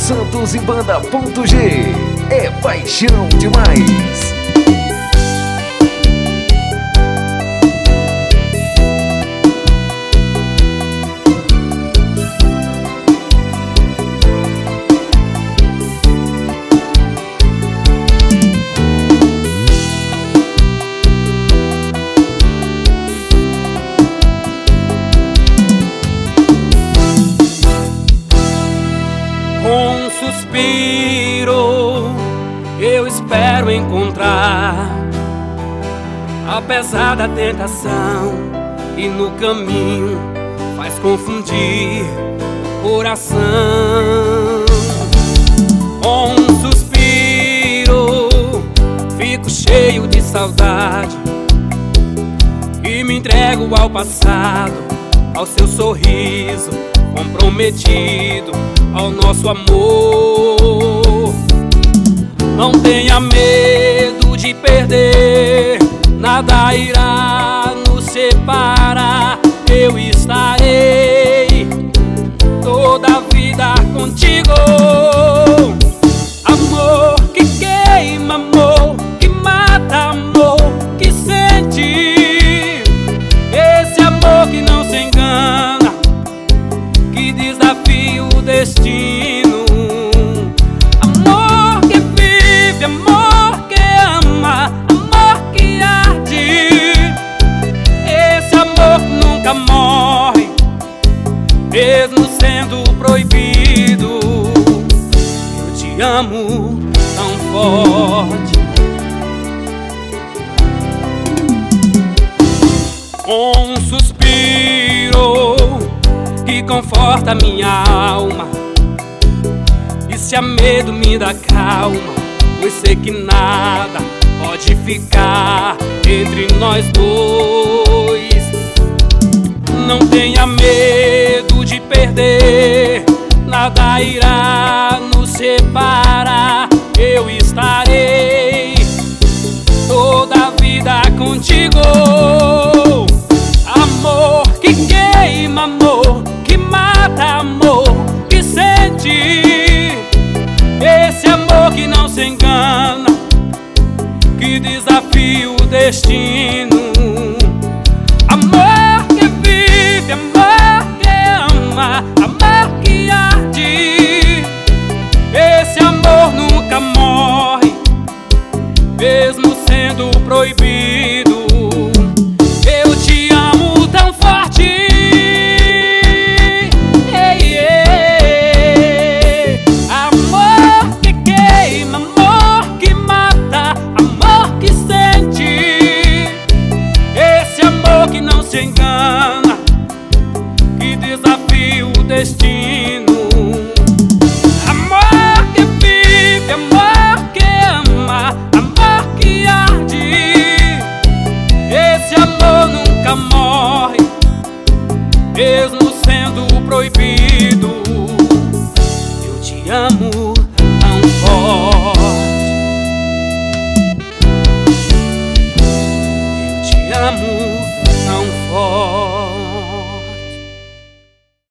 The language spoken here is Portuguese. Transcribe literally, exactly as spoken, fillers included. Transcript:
Santos e Banda ponto G. É paixão demais. Com um suspiro eu espero encontrar, apesar da tentação e no caminho faz confundir o coração. Com um suspiro fico cheio de saudade e me entrego ao passado, ao seu sorriso comprometido, ao nosso amor. Não tenha medo de perder, nada irá nos separar. Eu estarei toda a vida contigo. Amor que queima, amor que mata, amor que sente. Esse amor que não se engana, que desafia o destino. Amor que vive, amor que ama, amor que arde. Esse amor que nunca morre, mesmo sendo proibido. Eu te amo tão forte. Com um suspiro que conforta minha alma, e se há medo me dá calma, pois sei que nada pode ficar entre nós dois. Não tenha medo de perder, nada irá nos separar. Eu estarei toda a vida contigo. Amor que queima, amor que mata, amor que sente. Esse amor que não se engana, que desafia o destino. Amor que vive, amor que ama, amor que arde. Esse amor nunca morre, mesmo sendo proibido. Eu te amo tão forte. Ei, ei. Amor que queima, amor que mata, amor que sente. Esse amor que não se engana, que desafia o destino. Amor que vive, amor que ama, amor que arde. Esse amor nunca morre, mesmo sendo proibido. Eu te amo tão forte. Eu te amo